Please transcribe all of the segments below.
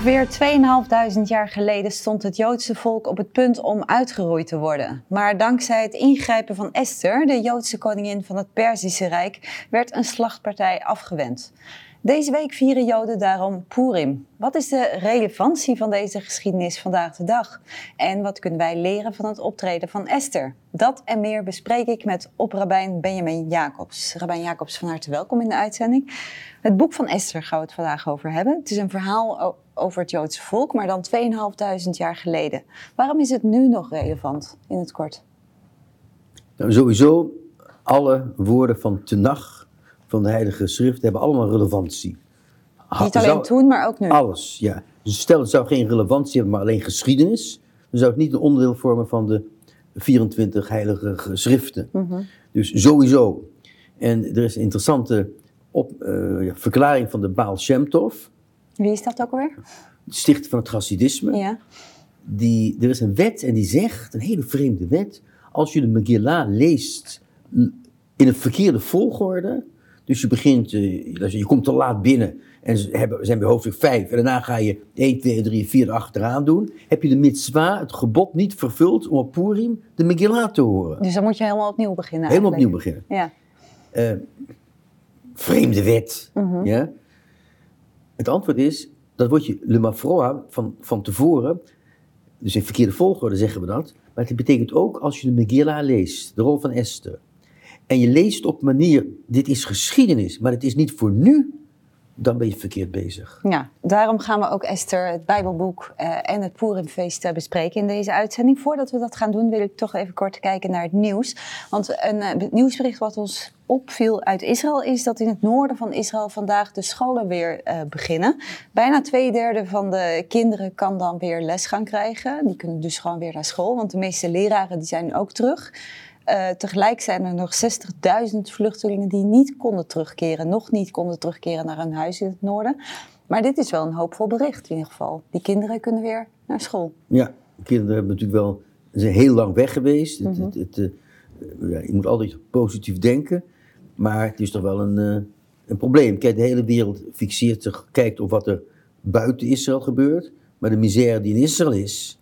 Ongeveer 2500 jaar geleden stond het Joodse volk op het punt om uitgeroeid te worden. Maar dankzij het ingrijpen van Esther, de Joodse koningin van het Perzische Rijk, werd een slachtpartij afgewend. Deze week vieren Joden daarom Purim. Wat is de relevantie van deze geschiedenis vandaag de dag? En wat kunnen wij leren van het optreden van Esther? Dat en meer bespreek ik met oprabbijn Benjamin Jacobs. Rabbijn Jacobs, van harte welkom in de uitzending. Het boek van Esther gaan we het vandaag over hebben. Het is een verhaal over het Joodse volk, maar dan 2500 jaar geleden. Waarom is het nu nog relevant, in het kort? Nou, sowieso, alle woorden van Tenach, van de Heilige Schrift, hebben allemaal relevantie. Niet alleen toen, maar ook nu. Alles, ja. Dus stel het zou geen relevantie hebben, maar alleen geschiedenis, dan zou het niet een onderdeel vormen van de 24 heilige schriften. Mm-hmm. Dus sowieso. En er is een interessante verklaring van de Baal Shem Tov. Wie is dat ook alweer? De stichter van het Chassidisme. Ja. Er is een wet en die zegt, een hele vreemde wet, als je de Megillah leest in een verkeerde volgorde, dus je begint, je komt te laat binnen en ze zijn bij hoofdstuk 5 en daarna ga je 1, 2, 3, 4 achteraan doen, heb je de mitzwa, het gebod, niet vervuld om op Purim de Megillah te horen. Dus dan moet je helemaal opnieuw beginnen Helemaal opnieuw beginnen. Ja. Vreemde wet. Mm-hmm. Ja? Het antwoord is, dat wordt je le mafroa van tevoren, dus in verkeerde volgorde zeggen we dat, maar het betekent ook als je de Megillah leest, de rol van Esther, en je leest op manier, dit is geschiedenis, maar het is niet voor nu, dan ben je verkeerd bezig. Ja, daarom gaan we ook Esther, het Bijbelboek en het Purimfeest bespreken in deze uitzending. Voordat we dat gaan doen, wil ik toch even kort kijken naar het nieuws. Want het nieuwsbericht wat ons opviel uit Israël is dat in het noorden van Israël vandaag de scholen weer beginnen. Bijna 2/3 van de kinderen kan dan weer les gaan krijgen. Die kunnen dus gewoon weer naar school, want de meeste leraren die zijn ook terug. Tegelijk zijn er nog 60.000 vluchtelingen die nog niet konden terugkeren naar hun huis in het noorden. Maar dit is wel een hoopvol bericht in ieder geval. Die kinderen kunnen weer naar school. Ja, de kinderen hebben natuurlijk zijn heel lang weg geweest. Mm-hmm. Je moet altijd positief denken, maar het is toch wel een probleem. Kijk, de hele wereld fixeert zich, kijkt op wat er buiten Israël gebeurt, maar de misère die in Israël is,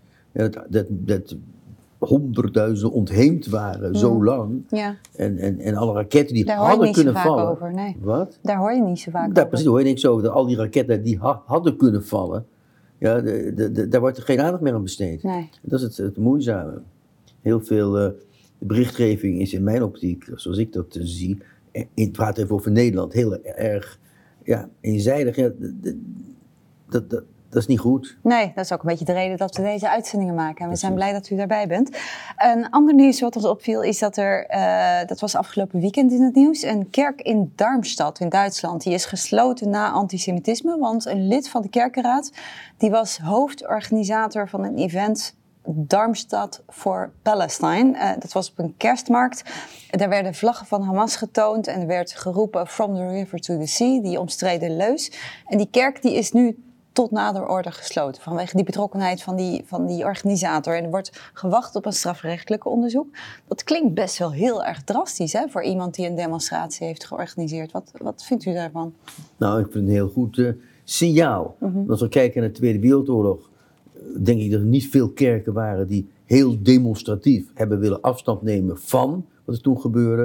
dat honderdduizenden ontheemd waren, zo lang. Ja. En alle raketten die hadden kunnen vallen. Over, nee. Wat? Daar hoor je niet zo vaak over. Precies, hoor je niks over. Al die raketten die hadden kunnen vallen, ja, daar wordt er geen aandacht meer aan besteed. Nee. Dat is het moeizame. Heel veel de berichtgeving is in mijn optiek, zoals ik dat zie, het praat even over Nederland, heel erg eenzijdig. Ja, dat is niet goed. Nee, dat is ook een beetje de reden dat we deze uitzendingen maken. En we zijn blij dat u daarbij bent. Een ander nieuws wat ons opviel is dat dat was afgelopen weekend in het nieuws, een kerk in Darmstadt in Duitsland, die is gesloten na antisemitisme, want een lid van de kerkenraad, die was hoofdorganisator van een event Darmstadt for Palestine. Dat was op een kerstmarkt. Daar werden vlaggen van Hamas getoond en er werd geroepen From the River to the Sea, die omstreden leus. En die kerk die is nu tot nader orde gesloten vanwege die betrokkenheid van die organisator. En er wordt gewacht op een strafrechtelijk onderzoek. Dat klinkt best wel heel erg drastisch, hè, voor iemand die een demonstratie heeft georganiseerd. Wat vindt u daarvan? Nou, ik vind het een heel goed signaal. Mm-hmm. Als we kijken naar de Tweede Wereldoorlog, denk ik dat er niet veel kerken waren die heel demonstratief hebben willen afstand nemen van wat er toen gebeurde.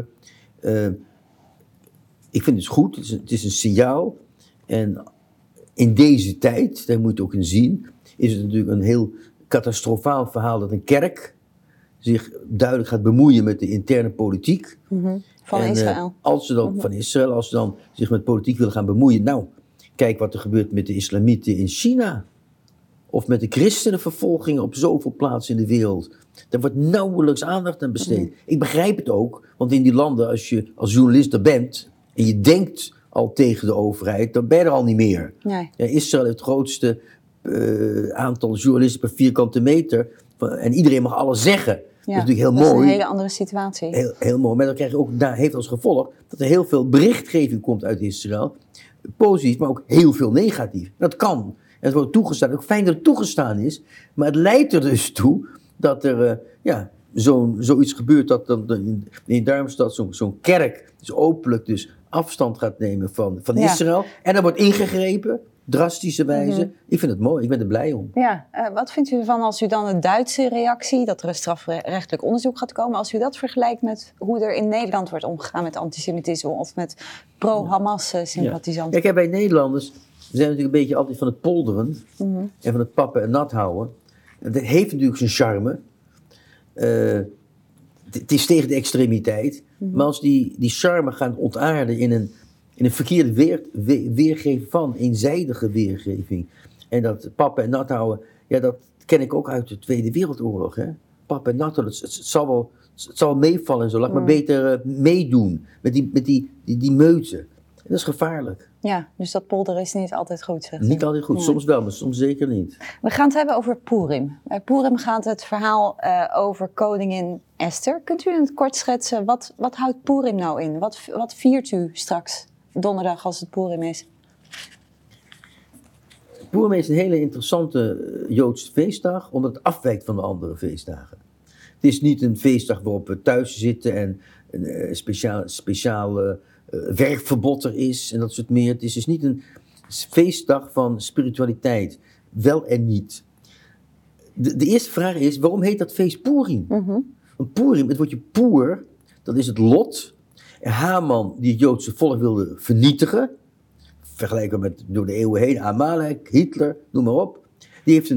Ik vind het goed, het is een signaal. En in deze tijd, daar moet je het ook in zien, is het natuurlijk een heel catastrofaal verhaal dat een kerk zich duidelijk gaat bemoeien met de interne politiek. Mm-hmm. Van Israël. Als ze dan, van Israël, als ze dan zich met politiek willen gaan bemoeien. Nou, kijk wat er gebeurt met de islamieten in China. Of met de christenenvervolgingen op zoveel plaatsen in de wereld. Daar wordt nauwelijks aandacht aan besteed. Mm-hmm. Ik begrijp het ook, want in die landen, als je als journalist er bent en je denkt al tegen de overheid, dan ben je er al niet meer. Nee. Ja, Israël heeft het grootste aantal journalisten per vierkante meter. En iedereen mag alles zeggen. Ja, dat is natuurlijk heel mooi. Dat is een hele andere situatie. Heel mooi. Maar dan krijg je ook, daar heeft als gevolg dat er heel veel berichtgeving komt uit Israël. Positief, maar ook heel veel negatief. Dat kan. En het wordt toegestaan. Ook fijn dat het toegestaan is. Maar het leidt er dus toe dat er zoiets gebeurt. Dat dan in Darmstadt zo'n kerk dus openlijk dus afstand gaat nemen van Israël. En dan wordt ingegrepen. drastische wijze. Ik vind het mooi, ik ben er blij om. Ja, wat vindt u ervan als u dan de Duitse reactie, dat er een strafrechtelijk onderzoek gaat komen, als u dat vergelijkt met hoe er in Nederland wordt omgegaan met antisemitisme of met pro-Hamas-sympathisanten? Kijk, wij Nederlanders zijn natuurlijk een beetje altijd van het polderen en van het pappen en nat houden. En dat heeft natuurlijk zijn charme. Het is tegen de extremiteit. Maar als die charme gaan ontaarden in een verkeerde weergeving van, eenzijdige weergeving. En dat pappen en nat houden, ja, dat ken ik ook uit de Tweede Wereldoorlog. Hè? Pappen en nat houden, het zal wel meevallen en zo. Laat maar beter meedoen met die meute. En dat is gevaarlijk. Ja, dus dat polderen is niet altijd goed, zegt u. Niet altijd goed, soms wel, maar soms zeker niet. We gaan het hebben over Purim. Bij Purim gaat het verhaal over koningin Esther. Kunt u in het kort schetsen, wat houdt Purim nou in? Wat viert u straks donderdag als het Purim is? Purim is een hele interessante Joodse feestdag, omdat het afwijkt van de andere feestdagen. Het is niet een feestdag waarop we thuis zitten en een speciaal werkverbod er is en dat soort meer. Het is dus niet een feestdag van spiritualiteit, wel en niet. De eerste vraag is, waarom heet dat feest Purim? Want Purim, het woordje Poer, dat is het lot. En Haman, die het Joodse volk wilde vernietigen, vergelijken met door de eeuwen heen, Amalek, Hitler, noem maar op. Die heeft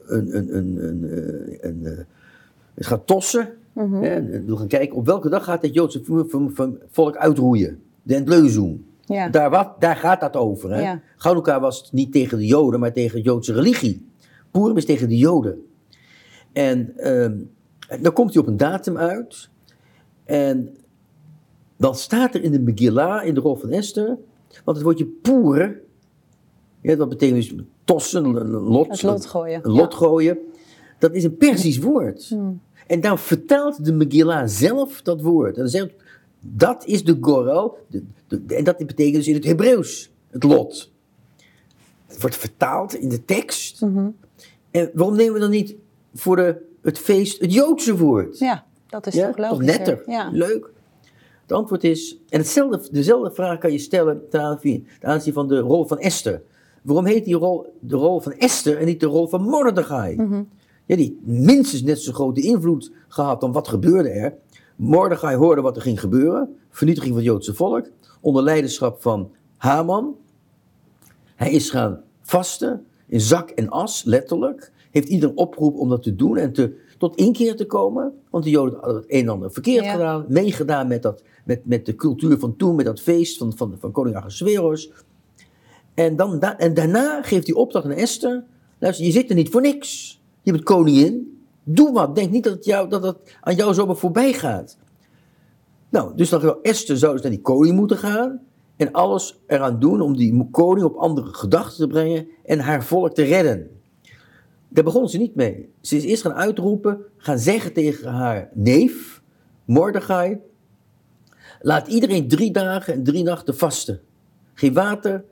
het gaat tossen. En wil gaan kijken op welke dag gaat het Joodse volk uitroeien. De Endleuzoen. Ja. Daar gaat dat over. Hè? Ja. Chanukka was het niet tegen de Joden, maar tegen de Joodse religie. Purim is tegen de Joden. En dan komt hij op een datum uit. En dan staat er in de Megillah, in de rol van Esther, want het woordje poer, ja, dat betekent dus tossen, een lot gooien. Een lot gooien. Dat is een Persisch woord. En dan vertaalt de Megillah zelf dat woord. En dan zegt, dat is de Goral, en dat betekent dus in het Hebreeuws, het lot. Het wordt vertaald in de tekst. En waarom nemen we dan niet voor het feest het Joodse woord? Ja, dat is toch logisch. Toch netter, leuk. Het antwoord is, en dezelfde vraag kan je stellen ten aanzien van de rol van Esther. Waarom heet de rol van Esther en niet de rol van Mordechai? Ja, die minstens net zo grote invloed gehad dan wat gebeurde er. Mordechai hoorde wat er ging gebeuren, vernietiging van het Joodse volk, onder leiderschap van Haman. Hij is gaan vasten, in zak en as, letterlijk. Heeft iedereen opgeroepen om dat te doen en tot inkeer te komen. Want de Joden hadden het een en ander verkeerd gedaan, meegedaan met de cultuur van toen, met dat feest van koning Ahasveros. En daarna geeft hij opdracht aan Esther. Luister, je zit er niet voor niks. Je bent koningin. Doe wat. Denk niet dat het aan jou zomaar voorbij gaat. Nou, dus dan Esther zou dus naar die koning moeten gaan. En alles eraan doen om die koning op andere gedachten te brengen. En haar volk te redden. Daar begon ze niet mee. Ze is eerst gaan uitroepen. Gaan zeggen tegen haar neef, Mordechai. Laat iedereen 3 dagen en 3 nachten vasten. Geen water.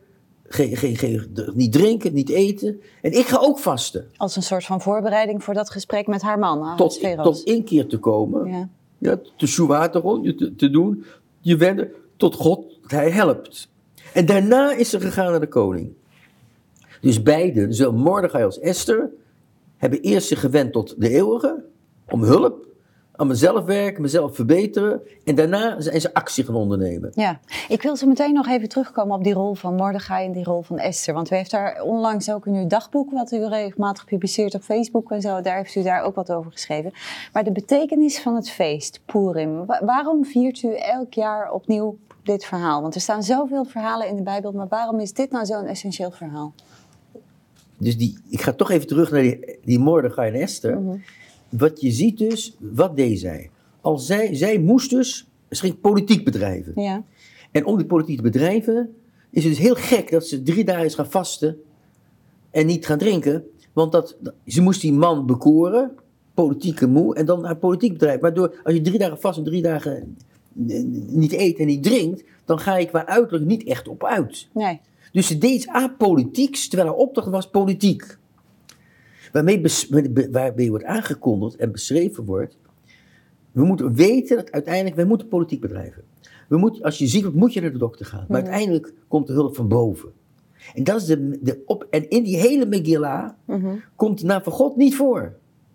Niet drinken, niet eten. En ik ga ook vasten. Als een soort van voorbereiding voor dat gesprek met haar man. Tot inkeer te komen. Ja, te shuvateron, te doen. Je wenden tot God, dat hij helpt. En daarna is ze gegaan naar de koning. Dus beiden, zowel Mordechai als Esther, hebben eerst zich gewend tot de eeuwige. Om hulp. Aan mezelf werken, mezelf verbeteren. En daarna zijn ze actie gaan ondernemen. Ja, ik wil zo meteen nog even terugkomen op die rol van Mordechai en die rol van Esther. Want u heeft daar onlangs ook in uw dagboek, wat u regelmatig publiceert op Facebook en zo, daar heeft u daar ook wat over geschreven. Maar de betekenis van het feest, Purim, waarom viert u elk jaar opnieuw dit verhaal? Want er staan zoveel verhalen in de Bijbel, maar waarom is dit nou zo'n essentieel verhaal? Dus ik ga toch even terug naar die Mordechai en Esther. Wat je ziet dus, wat deed zij? Zij moest dus, ze ging politiek bedrijven. Ja. En om die politiek te bedrijven, is het dus heel gek dat ze 3 dagen is gaan vasten en niet gaan drinken. Want ze moest die man bekoren, politieke moe, en dan haar politiek bedrijf. Maar als je 3 dagen vast en 3 dagen niet eet en niet drinkt, dan ga je qua uiterlijk niet echt op uit. Nee. Dus ze deed iets apolitieks, terwijl haar opdracht was politiek. Waarbij wordt aangekondigd en beschreven wordt, we moeten weten dat uiteindelijk, wij moeten politiek bedrijven. Als je ziek wordt, moet je naar de dokter gaan. Maar uiteindelijk komt de hulp van boven. En, dat is en in die hele Megillah komt de naam van God niet voor.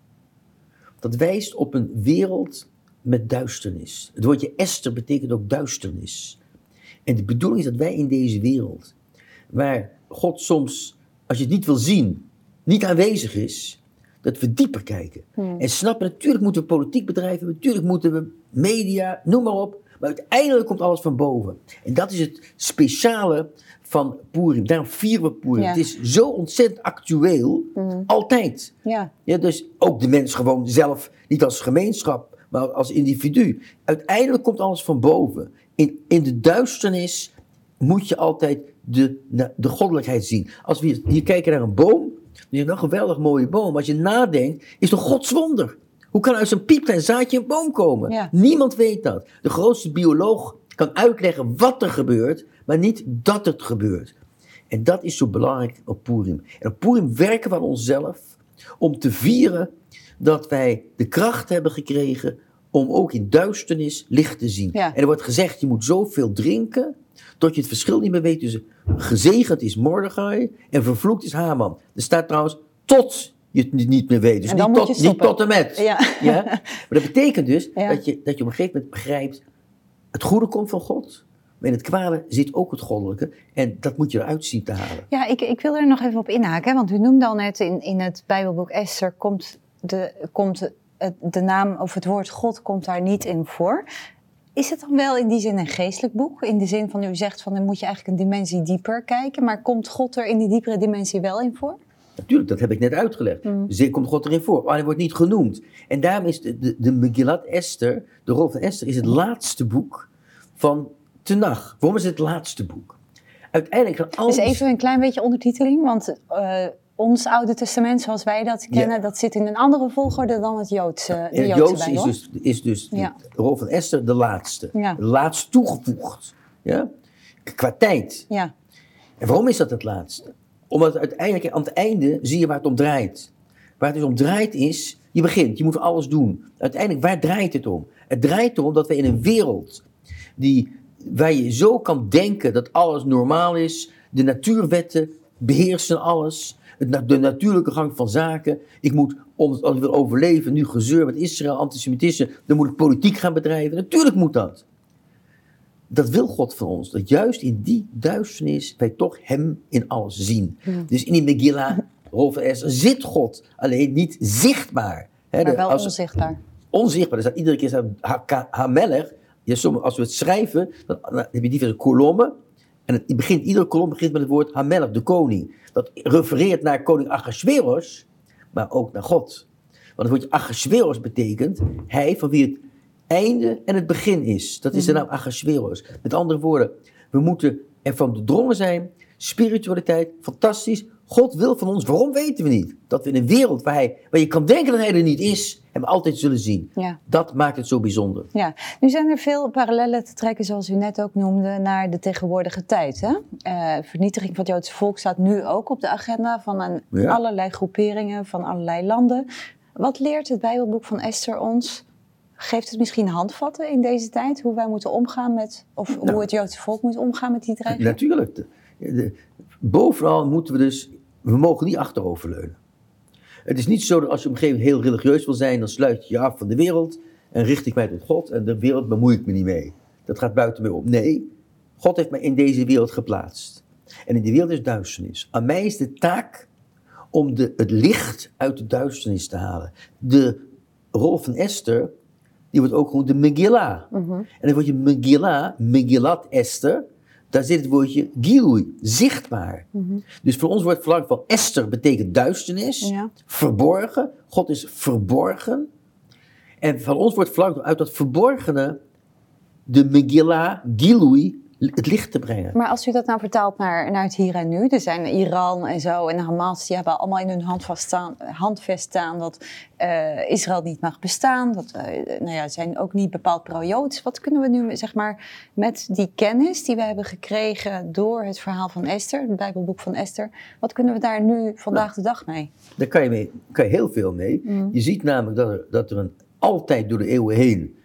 Dat wijst op een wereld met duisternis. Het woordje Esther betekent ook duisternis. En de bedoeling is dat wij in deze wereld, waar God soms, als je het niet wil zien, niet aanwezig is, dat we dieper kijken. En snappen, natuurlijk moeten we politiek bedrijven, natuurlijk moeten we media, noem maar op. Maar uiteindelijk komt alles van boven. En dat is het speciale van Purim. Daarom vieren we Purim. Ja. Het is zo ontzettend actueel, altijd. Ja. Ja, dus ook de mens gewoon zelf, niet als gemeenschap, maar als individu. Uiteindelijk komt alles van boven. In de duisternis moet je altijd de goddelijkheid zien. Als we hier kijken naar een boom, dan is het een geweldig mooie boom. Als je nadenkt, is het een godswonder. Hoe kan uit zo'n piepklein zaadje een boom komen? Ja. Niemand weet dat. De grootste bioloog kan uitleggen wat er gebeurt, maar niet dat het gebeurt. En dat is zo belangrijk op Purim. En op Purim werken we aan onszelf om te vieren dat wij de kracht hebben gekregen om ook in duisternis licht te zien. Ja. En er wordt gezegd, je moet zoveel drinken, tot je het verschil niet meer weet tussen gezegend is Mordechai en vervloekt is Haman. Er staat trouwens tot je het niet meer weet. Dus niet tot en met. Ja. Ja? Maar dat betekent dus dat je op een gegeven moment begrijpt, het goede komt van God, maar in het kwade zit ook het goddelijke. En dat moet je eruit zien te halen. Ja, ik wil er nog even op inhaken. Want u noemde al net in het Bijbelboek Esther komt de naam of het woord God komt daar niet in voor. Is het dan wel in die zin een geestelijk boek? In de zin van u zegt van dan moet je eigenlijk een dimensie dieper kijken. Maar komt God er in die diepere dimensie wel in voor? Natuurlijk, dat heb ik net uitgelegd. Zeker komt God erin voor, maar hij wordt niet genoemd. En daarom is de Megillat Esther, de rol van Esther, is het laatste boek van Tenach. Waarom is het laatste boek? Uiteindelijk gaan alles... Dus even een klein beetje ondertiteling, want ons Oude Testament zoals wij dat kennen, dat zit in een andere volgorde dan het Joodse Bijbel. is dus de rol van Esther de laatste. Ja. De laatst toegevoegd. Ja? Qua tijd. Ja. En waarom is dat het laatste? Omdat uiteindelijk aan het einde zie je waar het om draait. Waar het dus om draait is, je begint, je moet alles doen. Uiteindelijk, waar draait het om? Het draait erom dat we in een wereld waar je zo kan denken dat alles normaal is, de natuurwetten beheersen alles, de natuurlijke gang van zaken. Ik moet, als ik wil overleven, nu gezeur met Israël, antisemitisme, dan moet ik politiek gaan bedrijven. Natuurlijk moet dat. Dat wil God van ons, dat juist in die duisternis wij toch hem in alles zien. Dus in die Megillah, rol van Esther, zit God, alleen niet zichtbaar. Maar wel onzichtbaar. Onzichtbaar, dus iedere keer staat Hamelech. Als we het schrijven, dan heb je diverse kolommen. En iedere kolom begint met het woord Hamelech, de koning. Dat refereert naar koning Achashveros, maar ook naar God. Want het woordje Achashveros betekent hij van wie het einde en het begin is. Dat is de naam Achashveros. Met andere woorden, we moeten ervan doordrongen zijn, spiritualiteit, fantastisch. God wil van ons, waarom weten we niet? Dat we in een wereld waar je kan denken dat hij er niet is, hem altijd zullen zien. Ja. Dat maakt het zo bijzonder. Ja, nu zijn er veel parallellen te trekken, zoals u net ook noemde, naar de tegenwoordige tijd. Hè? Vernietiging van het Joodse volk staat nu ook op de agenda van allerlei groeperingen, van allerlei landen. Wat leert het Bijbelboek van Esther ons? Geeft het misschien handvatten in deze tijd, hoe wij moeten omgaan met, hoe het Joodse volk moet omgaan met die dreiging? Natuurlijk. Bovenal moeten we mogen niet achteroverleunen. Het is niet zo dat als je op een gegeven moment heel religieus wil zijn, dan sluit je je af van de wereld en richt ik mij tot God en de wereld bemoei ik me niet mee. Dat gaat buiten mij op. Nee, God heeft mij in deze wereld geplaatst. En in die wereld is duisternis. Aan mij is de taak om het licht uit de duisternis te halen. De rol van Esther, die wordt ook genoemd de Megillah. En dan word je Megillat Esther, daar zit het woordje Gilui, zichtbaar. Dus voor ons wordt het verlangen van Esther betekent duisternis, verborgen. God is verborgen. En van ons wordt verlangen uit dat verborgene de Megillah, Gilui, het licht te brengen. Maar als u dat nou vertaalt naar het hier en nu, er zijn Iran en zo en Hamas, die hebben allemaal in hun handvest staan dat Israël niet mag bestaan. Dat zijn ook niet bepaald pro-Joods. Wat kunnen we nu, zeg maar, met die kennis die we hebben gekregen door het verhaal van Esther, het Bijbelboek van Esther, wat kunnen we daar nu vandaag de dag mee? Daar kan je heel veel mee. Je ziet namelijk dat er altijd door de eeuwen heen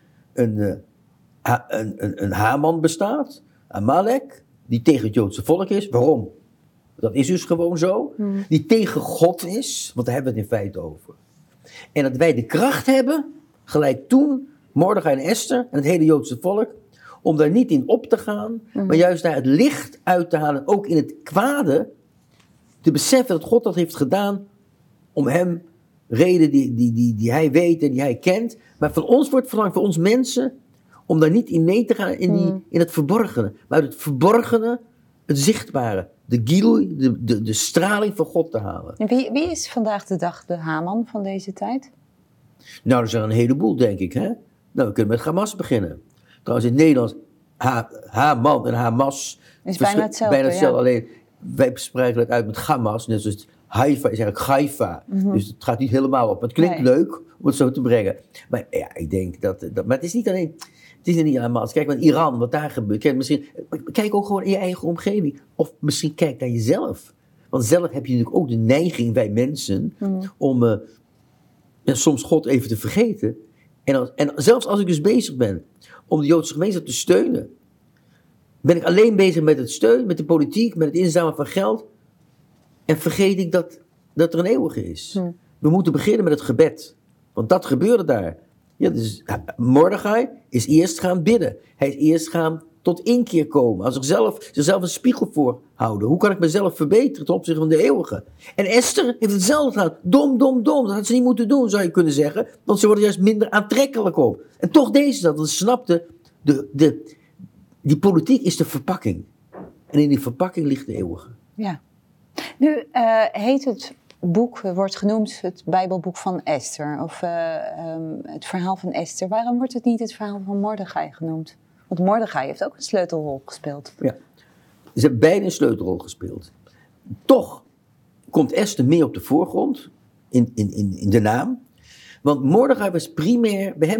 een Haman bestaat, Amalek, die tegen het Joodse volk is. Waarom? dat is dus gewoon zo, die tegen God is, want daar hebben we het in feite over. En dat wij de kracht hebben, gelijk toen, Mordechai en Esther en het hele Joodse volk, om daar niet in op te gaan, maar juist daar het licht uit te halen, ook in het kwade, te beseffen dat God dat heeft gedaan om hem, reden die hij weet en die hij kent. Maar van ons wordt verlangd, voor ons mensen, om daar niet in mee te gaan in het verborgene. Maar uit het verborgene, het zichtbare, de gilui, de straling van God te halen. En wie is vandaag de dag de Haman van deze tijd? Nou, er zijn een heleboel, denk ik. Hè? Nou, we kunnen met Hamas beginnen. Trouwens, in het Nederlands, Haman en Hamas. Is bijna hetzelfde, Bijna hetzelfde, alleen wij spreken het uit met Hamas. Net zoals Haifa is eigenlijk Haifa. Dus het gaat niet helemaal op. Maar het klinkt leuk om het zo te brengen. Maar ja, ik denk dat maar het is niet alleen... Het is er niet aan Hamas. Kijk met Iran, wat daar gebeurt. Kijk ook gewoon in je eigen omgeving. Of misschien kijk naar jezelf. Want zelf heb je natuurlijk ook de neiging, wij mensen, om soms God even te vergeten. En zelfs als ik dus bezig ben om de Joodse gemeenschap te steunen, ben ik alleen bezig met het steun, met de politiek, met het inzamelen van geld. En vergeet ik dat er een eeuwige is. We moeten beginnen met het gebed. Want dat gebeurde daar. Ja, dus Mordechai is eerst gaan bidden. Hij is eerst gaan tot inkeer komen. Als zichzelf een spiegel voorhouden. Hoe kan ik mezelf verbeteren ten opzichte van de eeuwige? En Esther heeft hetzelfde gedaan. Dom. Dat had ze niet moeten doen, zou je kunnen zeggen. Want ze worden juist minder aantrekkelijk op. En toch deed ze dat. Want ze snapte, die politiek is de verpakking. En in die verpakking ligt de eeuwige. Ja. Nu heet het boek, wordt genoemd het Bijbelboek van Esther. Of het verhaal van Esther. Waarom wordt het niet het verhaal van Mordechai genoemd? Want Mordechai heeft ook een sleutelrol gespeeld. Ja, ze hebben beide een sleutelrol gespeeld. Toch komt Esther meer op de voorgrond in de naam. Want Mordechai was primair, bij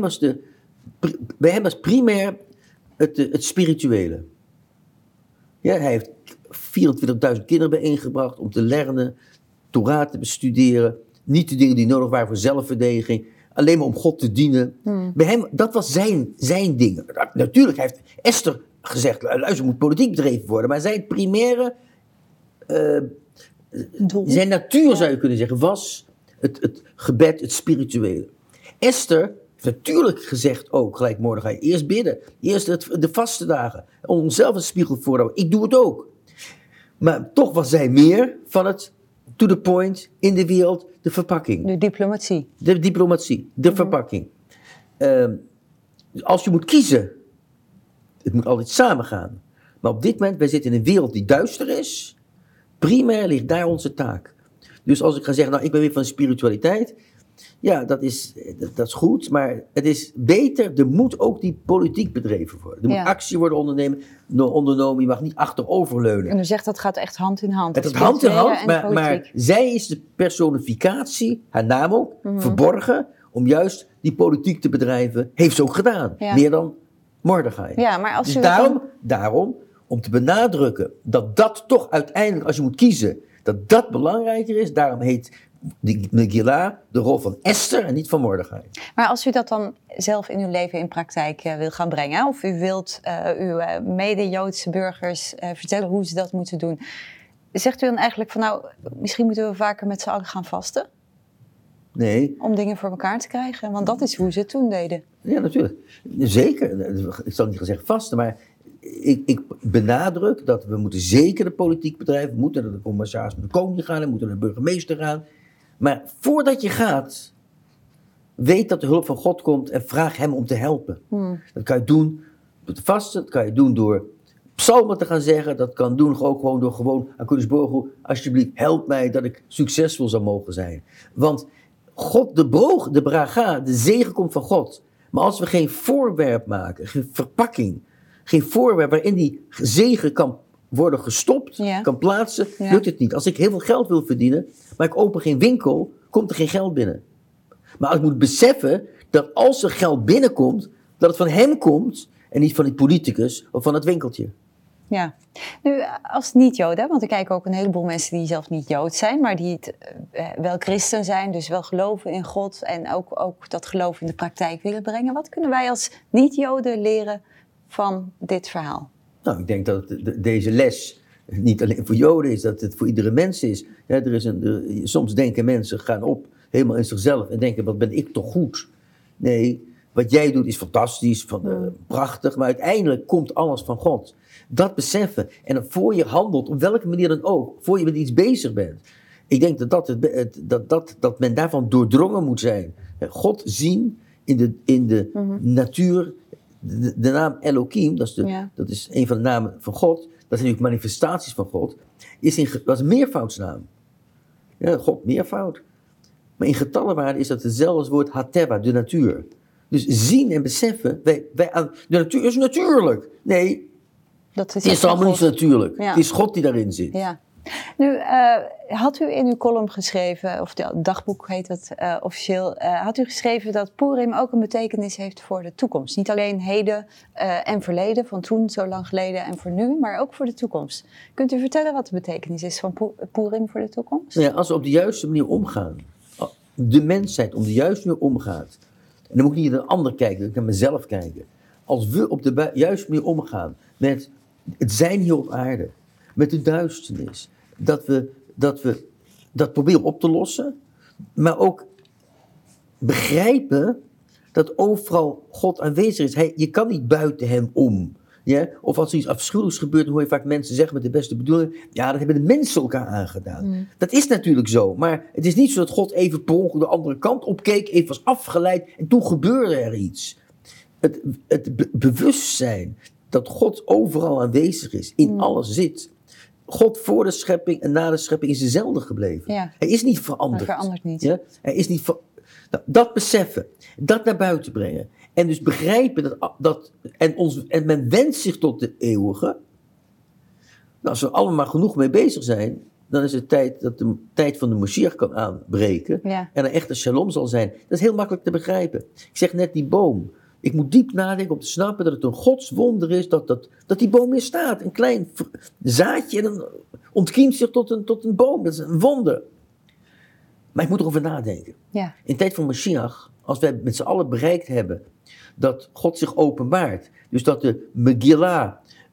hem was primair het spirituele. Ja, hij heeft 24.000 kinderen bijeengebracht om te leren, Torah te bestuderen. Niet de dingen die nodig waren voor zelfverdediging. Alleen maar om God te dienen. Bij hem, dat was zijn ding. Natuurlijk heeft Esther gezegd, luister, moet politiek bedreven worden. Maar zijn primaire, zijn natuur zou je kunnen zeggen, was het gebed, het spirituele. Esther heeft natuurlijk gezegd ook, gelijk Mordechai, eerst bidden. Eerst de vaste dagen. Om onszelf een spiegel voorhouden. Ik doe het ook. Maar toch was zij meer van het to the point, in de wereld, de verpakking. De diplomatie. De diplomatie, de verpakking. Als je moet kiezen, het moet altijd samengaan. Maar op dit moment, wij zitten in een wereld die duister is. Primair ligt daar onze taak. Dus als ik ga zeggen, nou, ik ben weer van spiritualiteit. Ja, dat is goed, maar het is beter, er moet ook die politiek bedreven worden. Er moet actie worden ondernomen, je mag niet achteroverleunen. En u zegt dat gaat echt hand in hand. Het gaat hand in hand, maar zij is de personificatie, haar naam ook, verborgen, om juist die politiek te bedrijven. Heeft ze ook gedaan, meer dan Mordechai. Ja, maar als dus daarom, om te benadrukken dat toch uiteindelijk, als je moet kiezen, dat belangrijker is, daarom heet de Megillah de rol van Esther en niet van Mordechai. Maar als u dat dan zelf in uw leven in praktijk wil gaan brengen, of u wilt uw mede-Joodse burgers vertellen hoe ze dat moeten doen, zegt u dan eigenlijk van nou, misschien moeten we vaker met z'n allen gaan vasten? Nee. Om dingen voor elkaar te krijgen, want dat is hoe ze het toen deden. Ja, natuurlijk. Zeker. Ik zal niet gezegd vasten, maar ik benadruk dat we moeten zeker de politiek bedrijven, we moeten naar de commissaris met de koning gaan, we moeten naar de burgemeester gaan. Maar voordat je gaat, weet dat de hulp van God komt en vraag hem om te helpen. Dat kan je doen door te vasten, dat kan je doen door psalmen te gaan zeggen, dat kan doen ook gewoon door aan Kodesh, alsjeblieft help mij dat ik succesvol zou mogen zijn. Want God, de braga, de zegen komt van God. Maar als we geen voorwerp maken, geen verpakking, geen voorwerp waarin die zegen kan worden gestopt, kan plaatsen, lukt het niet. Als ik heel veel geld wil verdienen, maar ik open geen winkel, komt er geen geld binnen. Maar ik moet beseffen dat als er geld binnenkomt, dat het van hem komt en niet van die politicus of van het winkeltje. Ja, nu als niet-Joden, want ik kijk ook een heleboel mensen die zelf niet Jood zijn, maar die wel christen zijn, dus wel geloven in God en ook dat geloof in de praktijk willen brengen. Wat kunnen wij als niet-Joden leren van dit verhaal? Nou, ik denk dat deze les niet alleen voor Joden is, dat het voor iedere mens is. Ja, soms denken mensen, gaan op helemaal in zichzelf en denken, wat ben ik toch goed? Nee, wat jij doet is fantastisch, prachtig, maar uiteindelijk komt alles van God. Dat beseffen. En voor je handelt, op welke manier dan ook, voor je met iets bezig bent. Ik denk dat men daarvan doordrongen moet zijn. God zien in de natuur. De naam Elohim, dat is een van de namen van God. Dat zijn natuurlijk manifestaties van God. Dat is een meervoudsnaam. Ja, God meervoud. Maar in getallenwaarde is dat hetzelfde als het woord Hateva, de natuur. Dus zien en beseffen, de natuur is natuurlijk. Nee, het is allemaal niet zo natuurlijk. Ja. Het is God die daarin zit. Ja. Nu, had u in uw column geschreven, of dagboek heet het officieel, had u geschreven dat Purim ook een betekenis heeft voor de toekomst. Niet alleen heden en verleden, van toen, zo lang geleden en voor nu, maar ook voor de toekomst. Kunt u vertellen wat de betekenis is van Purim voor de toekomst? Nou ja, als we op de juiste manier omgaan, de mensheid op de juiste manier omgaat, en dan moet ik niet naar een ander kijken, ik naar mezelf kijken. Als we op de juiste manier omgaan met het zijn hier op aarde, met de duisternis, dat we dat proberen op te lossen, maar ook begrijpen dat overal God aanwezig is. Je kan niet buiten hem om. Ja? Of als er iets afschuwelijks gebeurt, dan hoor je vaak mensen zeggen met de beste bedoeling, ja, dat hebben de mensen elkaar aangedaan. Dat is natuurlijk zo, maar het is niet zo dat God even per ongeluk de andere kant opkeek, even was afgeleid en toen gebeurde er iets. Het bewustzijn dat God overal aanwezig is, in alles zit. God voor de schepping en na de schepping is dezelfde gebleven. Ja. Hij is niet veranderd. Hij verandert niet. Ja? Hij is niet dat beseffen, dat naar buiten brengen. En dus begrijpen en men wendt zich tot de eeuwige. Nou, als we allemaal genoeg mee bezig zijn, dan is het tijd dat de tijd van de Moshiach kan aanbreken. Ja. En er echt een shalom zal zijn. Dat is heel makkelijk te begrijpen. Ik zeg net die boom. Ik moet diep nadenken om te snappen dat het een godswonder is dat die boom weer staat. Een klein zaadje en dan ontkiemt zich tot een boom. Dat is een wonder. Maar ik moet erover nadenken. Ja. In de tijd van Mashiach, als wij met z'n allen bereikt hebben dat God zich openbaart. Dus dat de Megillah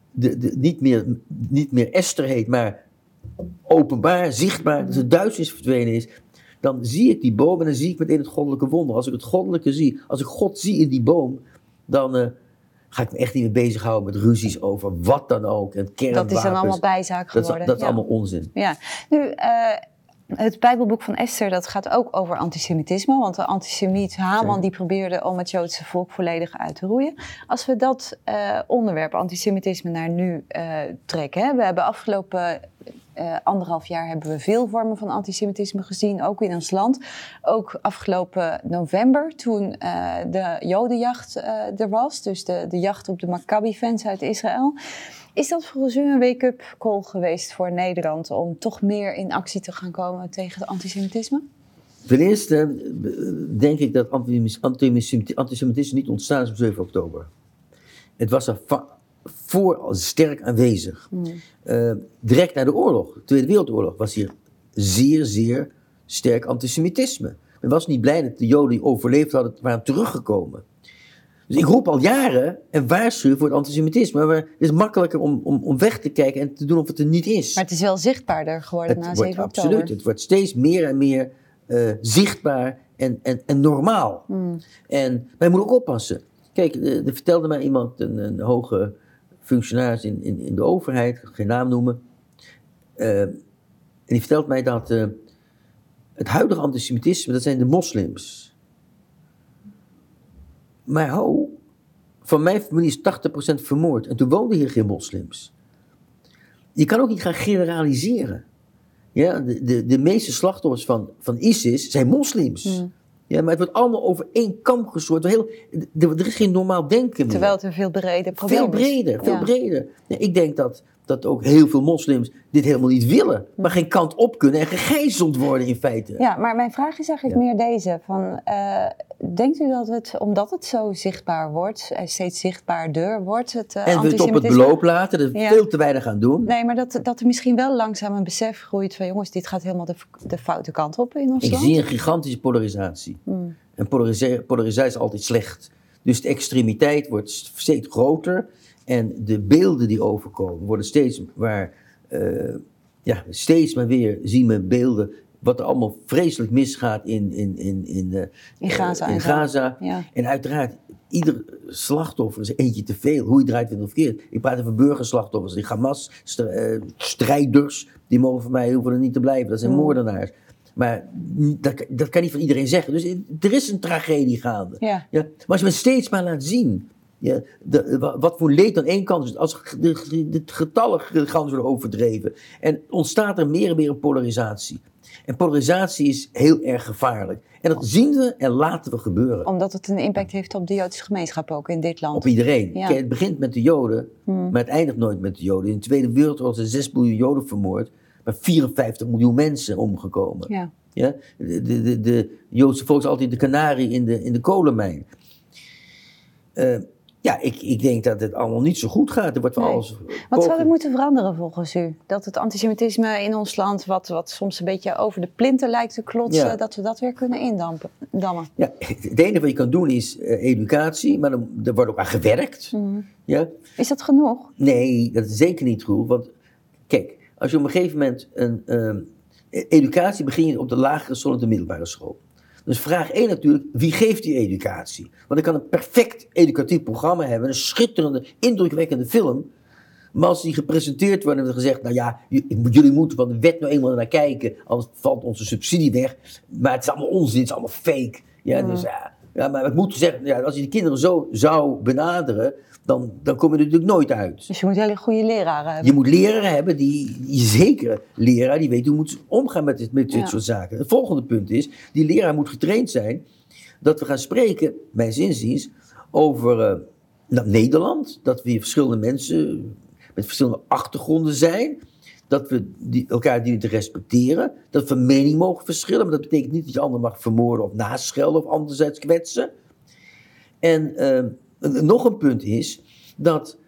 niet meer Esther heet, maar openbaar, zichtbaar, dat de duisternis verdwenen is. Dan zie ik die boom en dan zie ik meteen het goddelijke wonder. Als ik het goddelijke zie, als ik God zie in die boom, dan ga ik me echt niet meer bezighouden met ruzies over wat dan ook. En kernwapens. Dat is dan allemaal bijzaak geworden. Dat is allemaal onzin. Ja. Nu, het Bijbelboek van Esther, dat gaat ook over antisemitisme. Want de antisemiet Haman die probeerde om het Joodse volk volledig uit te roeien. Als we dat onderwerp, antisemitisme, naar nu trekken. Hè? We hebben afgelopen 1,5 jaar hebben we veel vormen van antisemitisme gezien, ook in ons land. Ook afgelopen november, toen de Jodenjacht er was. Dus de jacht op de Maccabi-fans uit Israël. Is dat volgens u een wake-up call geweest voor Nederland om toch meer in actie te gaan komen tegen het antisemitisme? Ten eerste denk ik dat antisemitisme niet ontstaan is op 7 oktober. Het was er voor al sterk aanwezig. Direct na de oorlog, de Tweede Wereldoorlog, was hier zeer, zeer sterk antisemitisme. Men was niet blij dat de Joden die overleefd hadden, waren teruggekomen. Dus ik roep al jaren en waarschuw voor het antisemitisme. Maar het is makkelijker om weg te kijken en te doen of het er niet is. Maar het is wel zichtbaarder geworden na 7 oktober. Absoluut, het wordt steeds meer en meer zichtbaar en normaal. En wij moeten ook oppassen. Kijk, er vertelde mij iemand, een hoge functionaris in de overheid, ik ga geen naam noemen. En die vertelt mij dat het huidige antisemitisme, dat zijn de moslims. Maar van mijn familie is 80% vermoord. En toen woonden hier geen moslims. Je kan ook niet gaan generaliseren. Ja, de meeste slachtoffers van ISIS zijn moslims. Ja, maar het wordt allemaal over één kam gesoord. Er is geen normaal denken meer. Terwijl het een veel breder probleem is. Veel breder. Ja, ik denk dat ook heel veel moslims dit helemaal niet willen. Maar geen kant op kunnen en gegijzeld worden in feite. Ja, maar mijn vraag is eigenlijk meer deze. Denkt u dat het, omdat het zo zichtbaar wordt, steeds zichtbaarder wordt, het en we het op het beloop laten, dat we veel te weinig aan doen. Nee, maar dat er misschien wel langzaam een besef groeit van jongens, dit gaat helemaal de foute kant op in ons land. Ik zie een gigantische polarisatie. En polarisatie is altijd slecht. Dus de extremiteit wordt steeds groter. En de beelden die overkomen worden steeds waar steeds maar weer zien we beelden wat er allemaal vreselijk misgaat in Gaza. Ja. En uiteraard, ieder slachtoffer is eentje te veel. Hoe je draait, vindt of verkeerd. Ik praat over burgerslachtoffers. Die Hamas-strijders, die mogen voor mij hoeven er niet te blijven. Dat zijn moordenaars. Maar dat kan niet van iedereen zeggen. Dus er is een tragedie gaande. Ja. Ja? Maar als je het steeds maar laat zien... Ja, wat voor leed aan één kant is, als de getallen gaan worden overdreven. En ontstaat er meer en meer een polarisatie. En polarisatie is heel erg gevaarlijk. En dat zien we en laten we gebeuren. Omdat het een impact heeft op de Joodse gemeenschap ook in dit land. Op iedereen. Ja. Kijk, het begint met de Joden, maar het eindigt nooit met de Joden. In de Tweede Wereldoorlog zijn 6 miljoen Joden vermoord, maar 54 miljoen mensen omgekomen. Ja. Ja? De Joodse volk is altijd de kanarie in de kolenmijn. Ik denk dat het allemaal niet zo goed gaat. Er wordt wel alles... Wat zou er moeten veranderen volgens u? Dat het antisemitisme in ons land, wat soms een beetje over de plinten lijkt te klotsen, dat we dat weer kunnen indammen? Ja, het enige wat je kan doen is educatie, maar er wordt ook aan gewerkt. Ja? Is dat genoeg? Nee, dat is zeker niet goed. Want kijk, als je op een gegeven moment educatie begin je op de lagere school en de middelbare school. Dus vraag 1 natuurlijk, wie geeft die educatie? Want ik kan een perfect educatief programma hebben, een schitterende, indrukwekkende film. Maar als die gepresenteerd wordt en er gezegd, nou ja, jullie moeten van de wet nou eenmaal naar kijken, anders valt onze subsidie weg. Maar het is allemaal onzin, het is allemaal fake. Ja, dus, maar ik moet zeggen, als je de kinderen zo zou benaderen, dan kom je er natuurlijk nooit uit. Dus je moet hele goede leraren hebben. Je moet leraren hebben, die zeker leraar, die weet hoe moet omgaan met dit soort zaken. Het volgende punt is, die leraar moet getraind zijn dat we gaan spreken, mijns inziens, over Nederland. Dat we hier verschillende mensen met verschillende achtergronden zijn. Dat we elkaar dienen te respecteren. Dat we van mening mogen verschillen. Maar dat betekent niet dat je ander mag vermoorden of naschelden of anderzijds kwetsen. En nog een punt is dat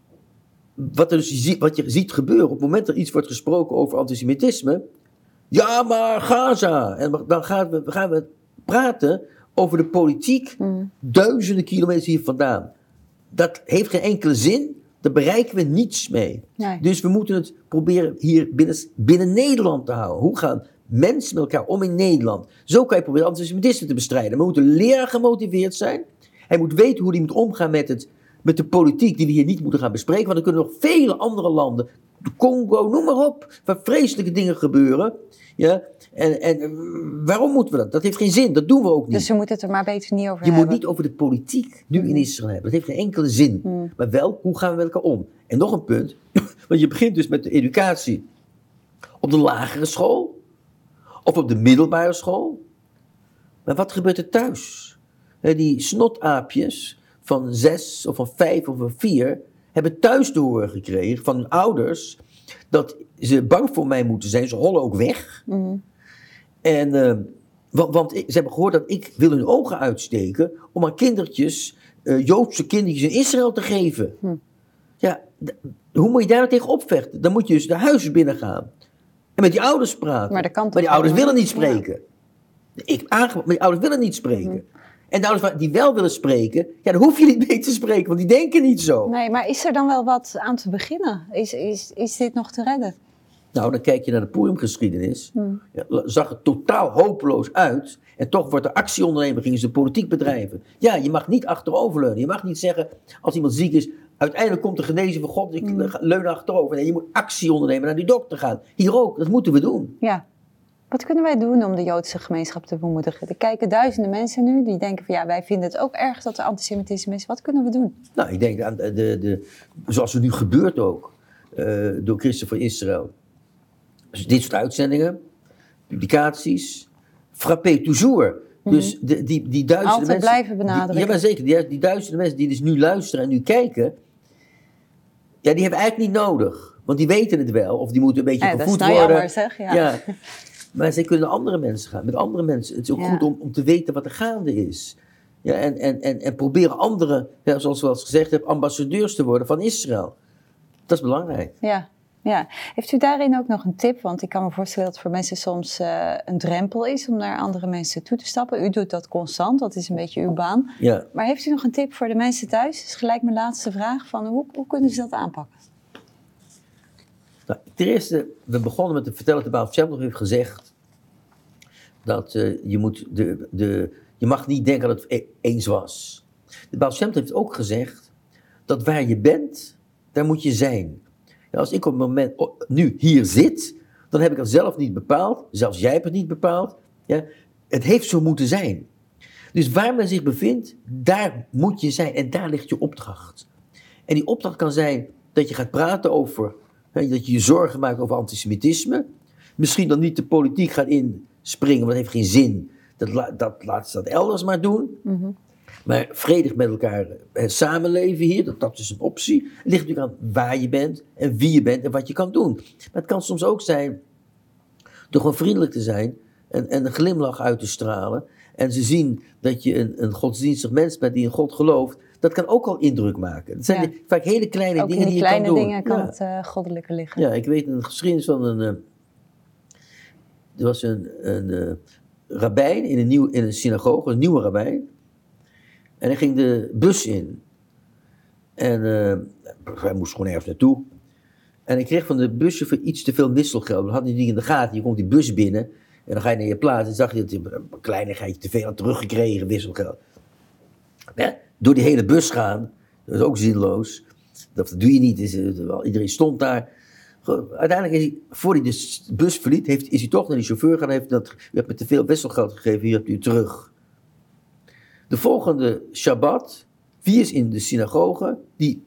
wat je ziet gebeuren op het moment dat er iets wordt gesproken over antisemitisme. Ja, maar Gaza. En dan gaan we praten over de politiek duizenden kilometers hier vandaan. Dat heeft geen enkele zin. Daar bereiken we niets mee. Nee. Dus we moeten het proberen hier binnen Nederland te houden. Hoe gaan mensen met elkaar om in Nederland? Zo kan je proberen antisemitisme te bestrijden. Maar we moeten leraar gemotiveerd zijn. Hij moet weten hoe hij moet omgaan met de politiek die we hier niet moeten gaan bespreken. Want er kunnen nog vele andere landen, de Congo, noem maar op, waar vreselijke dingen gebeuren. Ja? En waarom moeten we dat? Dat heeft geen zin, dat doen we ook niet. Dus we moeten het er maar beter niet over Je hebben. moet niet over de politiek nu in Israël hebben. Dat heeft geen enkele zin. Maar wel, hoe gaan we met elkaar om? En nog een punt, want je begint dus met de educatie op de lagere school of op de middelbare school. Maar wat gebeurt er thuis? Die snotaapjes van 6 of van 5 of van 4 hebben thuis te horen gekregen van hun ouders dat ze bang voor mij moeten zijn. Ze hollen ook weg. En, want ze hebben gehoord dat ik wil hun ogen uitsteken om aan kindertjes, Joodse kindertjes in Israël te geven. Ja, hoe moet je daar nou tegen opvechten? Dan moet je dus de huizen binnen gaan en met die ouders praten. Maar die ouders willen niet spreken. Maar die ouders willen niet spreken. En de ouders die wel willen spreken, ja, dan hoef je niet mee te spreken, want die denken niet zo. Nee, maar is er dan wel wat aan te beginnen? Is dit nog te redden? Nou, dan kijk je naar de Purim-geschiedenis. Ja, zag het totaal hopeloos uit. En toch wordt er actie ondernemen, gingen ze politiek bedrijven. Ja, je mag niet achteroverleunen. Je mag niet zeggen, als iemand ziek is, uiteindelijk komt de genezing van God, ik leun achterover. Nee, je moet actie ondernemen, naar die dokter gaan. Hier ook, dat moeten we doen. Ja. Wat kunnen wij doen om de Joodse gemeenschap te bemoedigen? Er kijken duizenden mensen nu die denken van ja, wij vinden het ook erg dat er antisemitisme is. Wat kunnen we doen? Nou, ik denk aan zoals het nu gebeurt ook, door Christen voor Israël. Dus dit soort uitzendingen, publicaties, frappé toujours. Dus die duizenden altijd mensen... blijven benadrukken. Ja, maar zeker. Die duizenden mensen die dus nu luisteren en nu kijken, ja, die hebben eigenlijk niet nodig. Want die weten het wel, of die moeten een beetje gevoed worden. Dat is nou jammer, zeg. Ja. Maar zij kunnen naar andere mensen gaan, met andere mensen. Het is ook goed om te weten wat er gaande is. Ja, en proberen anderen, ja, zoals we al gezegd hebben, ambassadeurs te worden van Israël. Dat is belangrijk. Ja. Heeft u daarin ook nog een tip? Want ik kan me voorstellen dat het voor mensen soms een drempel is om naar andere mensen toe te stappen. U doet dat constant, dat is een beetje uw baan. Ja. Maar heeft u nog een tip voor de mensen thuis? Dat is gelijk mijn laatste vraag. Van hoe kunnen ze dat aanpakken? Nou, ten eerste, we begonnen met te vertellen dat de Baal Shem Tov heeft gezegd dat je mag niet denken dat het eens was. De Baal Shem Tov heeft ook gezegd dat waar je bent, daar moet je zijn. Ja, als ik op het moment nu hier zit, dan heb ik dat zelf niet bepaald. Zelfs jij hebt het niet bepaald. Ja? Het heeft zo moeten zijn. Dus waar men zich bevindt, daar moet je zijn. En daar ligt je opdracht. En die opdracht kan zijn dat je gaat praten over, dat je je zorgen maakt over antisemitisme. Misschien dan niet de politiek gaat inspringen, want dat heeft geen zin. Laat ze dat elders maar doen. Mm-hmm. Maar vredig met elkaar samenleven hier, dat is een optie. Het ligt natuurlijk aan waar je bent en wie je bent en wat je kan doen. Maar het kan soms ook zijn door gewoon vriendelijk te zijn en een glimlach uit te stralen. En ze zien dat je een godsdienstig mens bent die in God gelooft. Dat kan ook al indruk maken. Het zijn vaak hele kleine ook dingen die je kan doen. Ook in die kleine dingen kan het goddelijke liggen. Ja, ik weet een geschiedenis van er was een rabbijn in een synagoge, een nieuwe rabbijn. En hij ging de bus in. En hij moest gewoon ergens naartoe. En hij kreeg van de buschauffeur iets te veel wisselgeld. Dan had hij niet in de gaten. Je komt die bus binnen. En dan ga je naar je plaats. En zag je dat hij een kleinigheidje te veel had teruggekregen, wisselgeld. Ja, door die hele bus gaan. Dat is ook zinloos. Dat doe je niet. Iedereen stond daar. Uiteindelijk is hij, voor hij de bus verliet, is hij toch naar die chauffeur gaan. U hebt me te veel wisselgeld gegeven. Hier hebt u het terug. De volgende Shabbat, wie is in de synagoge? Die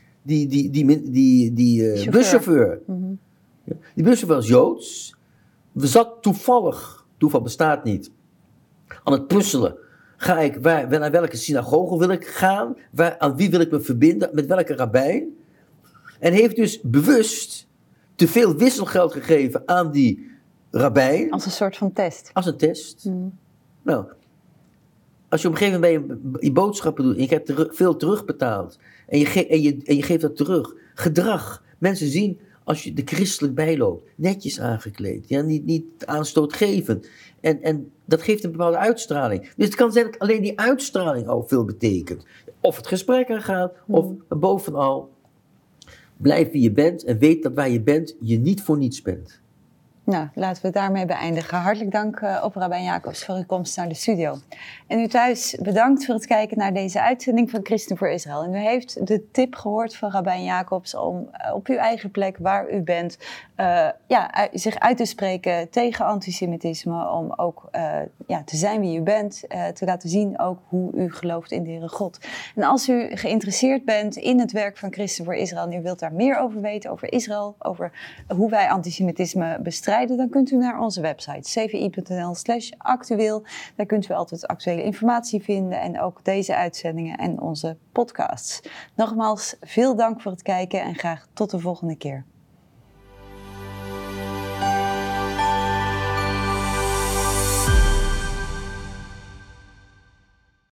buschauffeur. Mm-hmm. Ja, die buschauffeur was Joods. We zat toeval bestaat niet, aan het puzzelen. Ga ik naar welke synagoge wil ik gaan? Aan wie wil ik me verbinden? Met welke rabbijn? En heeft dus bewust te veel wisselgeld gegeven aan die rabbijn. Als een soort van test. Als een test. Mm. Nou, als je op een gegeven moment je boodschappen doet en je hebt veel terugbetaald en je geeft dat terug. Gedrag. Mensen zien als je er christelijk bijloopt, netjes aangekleed, ja, niet aanstootgevend. En dat geeft een bepaalde uitstraling. Dus het kan zijn dat alleen die uitstraling al veel betekent. Of het gesprek aangaat, of bovenal blijf wie je bent en weet dat waar je bent je niet voor niets bent. Nou, laten we het daarmee beëindigen. Hartelijk dank, Rabbijn Jacobs, voor uw komst naar de studio. En u thuis, bedankt voor het kijken naar deze uitzending van Christen voor Israël. En u heeft de tip gehoord van Rabbijn Jacobs om op uw eigen plek, waar u bent, zich uit te spreken tegen antisemitisme. Om ook te zijn wie u bent, te laten zien ook hoe u gelooft in de Heere God. En als u geïnteresseerd bent in het werk van Christen voor Israël en u wilt daar meer over weten, over Israël, over hoe wij antisemitisme bestrijden, dan kunt u naar onze website cvi.nl/actueel. Daar kunt u altijd actuele informatie vinden en ook deze uitzendingen en onze podcasts. Nogmaals, veel dank voor het kijken en graag tot de volgende keer.